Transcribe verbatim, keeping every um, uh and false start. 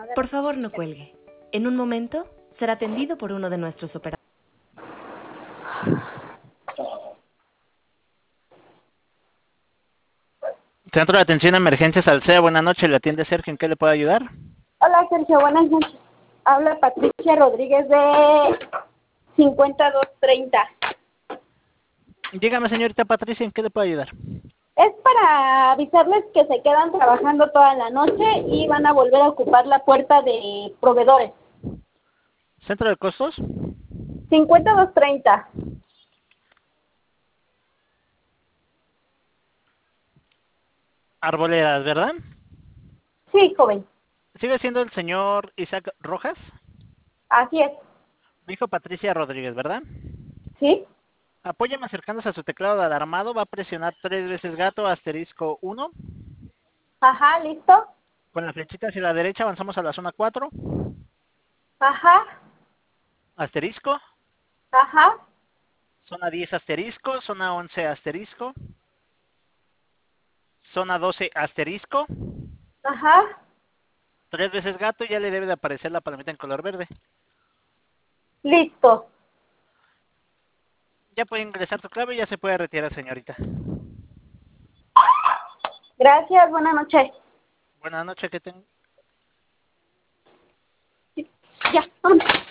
Por favor, no cuelgue. En un momento será atendido por uno de nuestros operadores. Centro de Atención a Emergencias Alsea, buenas noches, ¿le atiende Sergio? ¿En qué le puedo ayudar? Hola Sergio, buenas noches. Habla Patricia Rodríguez de cincuenta dos treinta. Dígame, señorita Patricia, ¿en qué le puedo ayudar? Es para avisarles que se quedan trabajando toda la noche y van a volver a ocupar la puerta de proveedores. ¿Centro de costos? cincuenta dos treinta. Arboledas, ¿verdad? Sí, joven. ¿Sigue siendo el señor Isaac Rojas? Así es. Dijo Patricia Rodríguez, ¿verdad? ¿Sí? Apóyame acercándose a su teclado de alarmado, va a presionar tres veces gato, asterisco uno. Ajá, ¿listo? Con la flechita hacia la derecha avanzamos a la zona cuatro. Ajá, Asterisco. ajá, Zona diez asterisco, zona once asterisco. Zona doce asterisco. ajá. Tres veces gato y ya le debe de aparecer la palomita en color verde. Listo. Ya puede ingresar su clave y ya se puede retirar, señorita. Gracias, buenas noches. Buenas noches, que tenga. Ya, vámonos.